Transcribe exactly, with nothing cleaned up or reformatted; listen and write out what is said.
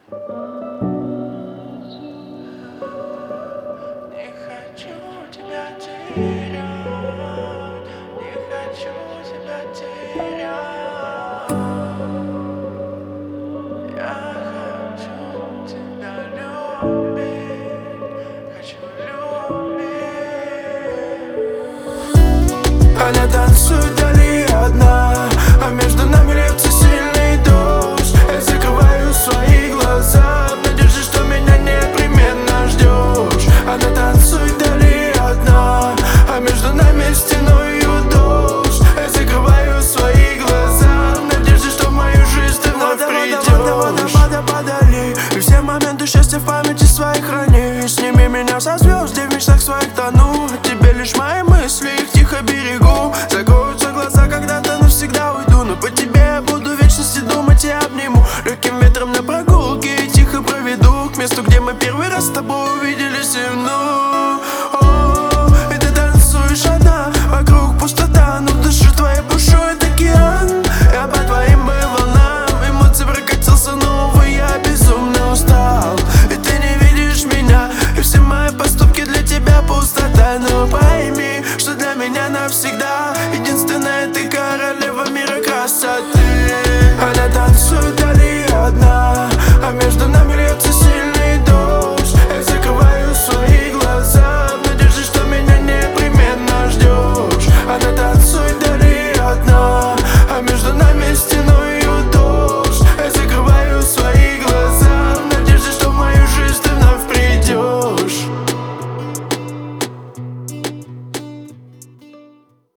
Не хочу тебя терять, не хочу тебя терять. Я хочу тебя любить, хочу любить. Она танцует вдали одна, а между нами льется сильный дождь. Я закрываю свои глаза в надежде, что меня непременно ждешь. Она танцует вдали одна, а между нами стеною дождь. Я закрываю свои глаза в надежде, что в мою жизнь ты вновь придешь. Водопадали, и все моменты счастья в памяти своей храни. Сними меня со звезд, где в мечтах своих тону. Тебе лишь мои мысли, их тихо берегу. Закроются глаза, когда-то навсегда уйду. Но по тебе я буду в вечности думать и обниму. Легким ветром на прогулке и тихо проведу к месту, где мы первый раз с тобой увиделись и вновь. О, и ты танцуешь одна, вокруг пустота, но в душе твоей бушует океан. Я по твоим волнам эмоций прокатился, но, увы, я безумно устал. И ты не видишь меня, и все мои поступки для тебя пустота. Но пойми, что для меня навсегда единственная ты королева мира красоты.